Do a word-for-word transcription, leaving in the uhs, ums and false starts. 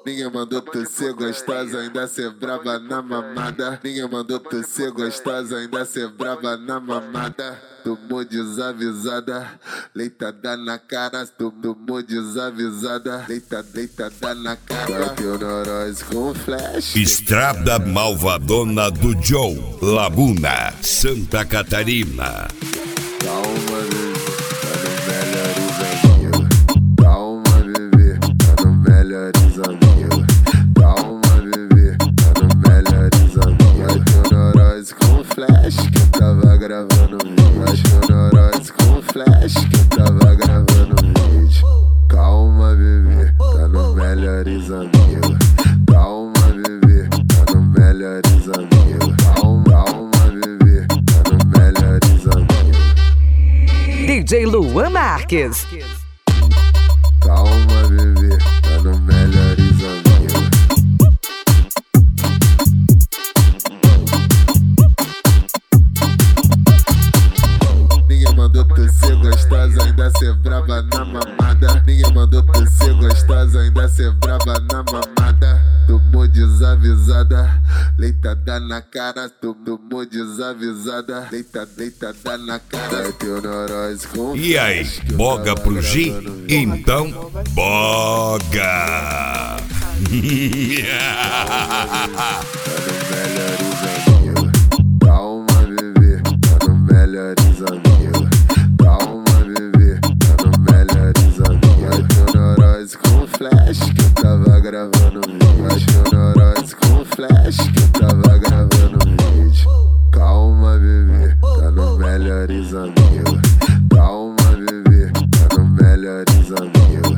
Ninguém mandou tu ser gostosa, ainda ser brava na mamada. Ninguém mandou tu ser gostosa, ainda ser brava na mamada. Tomou desavisada, leitada na cara. Tomou desavisada, leita, deitada na cara. Bateu neurose com flash. Estrada Malvadona do Joe, Laguna, Santa Catarina. Calma, bebê, tá no melhores amigos. Calma, bebê, tá no melhores amigos. Bateu neurose com flash, que eu tava gravando vídeo. Bateu neurose com flash, que eu tava gravando vídeo. Calma, bebê, tá no melhores amigos. Calma, bebê, tá no melhores amigos. Calma, calma, bebê, tá no melhores amigos. D J Luan Marques. Calma, bebê, tá no melhores amigos. Ninguém mandou tu ser gostosa, ainda ser brava na mamada. Ninguém mandou tu ser gostosa, ainda ser brava na mamada. Tomou desavisada, leitada na cara. Tomou desavisada, leita, deitada na cara. Bateu neurose com E aí, boga pro G? Então, boga! Tá no melhores amigos. Calma, bebê, tá no melhores amigos. Calma, bebê, tá no melhores amigos. Bateu neurose com flash, que eu tava gravando vídeo. Bateu neurose com flash, que eu tava gravando vídeo. Calma, bebê, tá no melhores amigos. Calma, bebê, tá no melhores amigos.